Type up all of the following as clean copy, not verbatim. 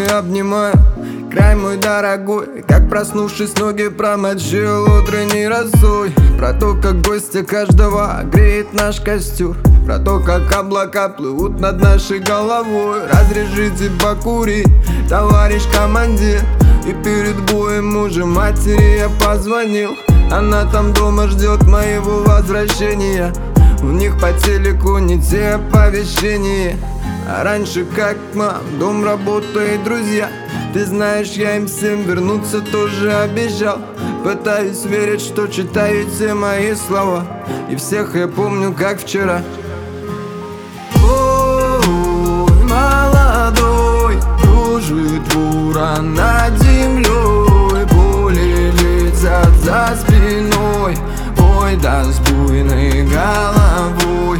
обнимаю. Край мой дорогой, как проснувшись, ноги промочил утренней росой. Про то, как гостя каждого греет наш костер, про то, как облака плывут над нашей головой. Разрешите покурить, товарищ командир. И перед боем уже матери я позвонил. Она там дома ждет моего возвращения. У них по телеку не те оповещения. А раньше как мам, дом, работа и друзья. Ты знаешь, я им всем вернуться тоже обещал. Пытаюсь верить, что читаю все мои слова, и всех я помню как вчера. Ой, молодой, кружит буран над землей, пули летят за спиной, ой, да с буйной головой.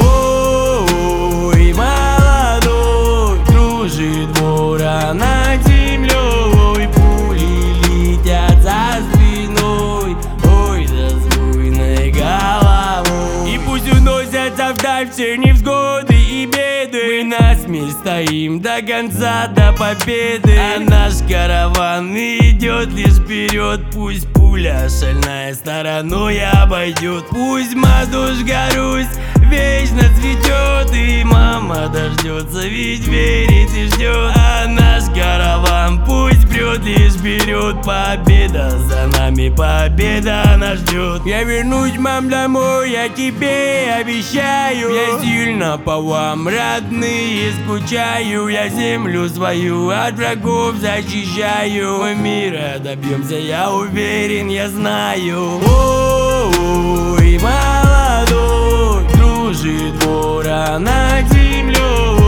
Ой, молодой, кружит буран над землей, пули летят за спиной, ой, да с буйной головой. И пусть уносятся вдаль все невзгоды и беды, мы насмерть стоим до конца, до победы. А наш караван идет лишь вперед. Пусть пуля шальная стороной обойдет, пусть матушка Русь вечно цветет, и мама дождется, ведь верит и ждет. А наш караван пусть прет лишь вперед. Победа за нами, победа нас ждет. Я вернусь, мам, домой, я тебе обещаю. Я сильно по вам, родные, скучаю. Я землю свою от врагов защищаю. Мы мира добьемся, я уверен, я знаю. Ой, молодой, кружит буран над землей,